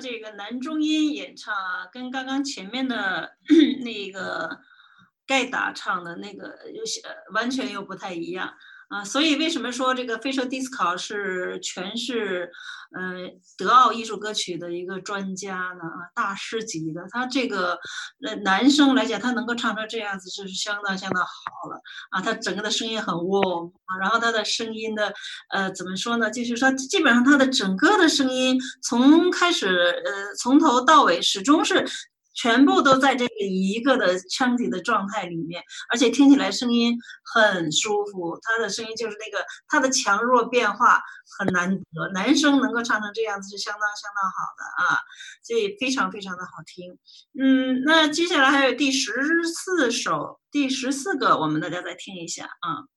这个男中音演唱啊，跟刚刚前面的那个盖达唱的那个有些完全又不太一样啊。所以为什么说这个 Fischer Dieskau 是全是德奥艺术歌曲的一个专家呢？啊，大师级的。他这个男生来讲，他能够唱成这样子，是相当相当好了啊。他整个的声音很 warm 啊，然后他的声音的怎么说呢？就是说基本上他的整个的声音从开始从头到尾始终是全部都在这个一个的腔体的状态里面，而且听起来声音很舒服。他的声音就是那个他的强弱变化很难得，男生能够唱成这样子是相当相当好的啊，所以非常非常的好听。那接下来还有第14首，第14个，我们大家再听一下啊。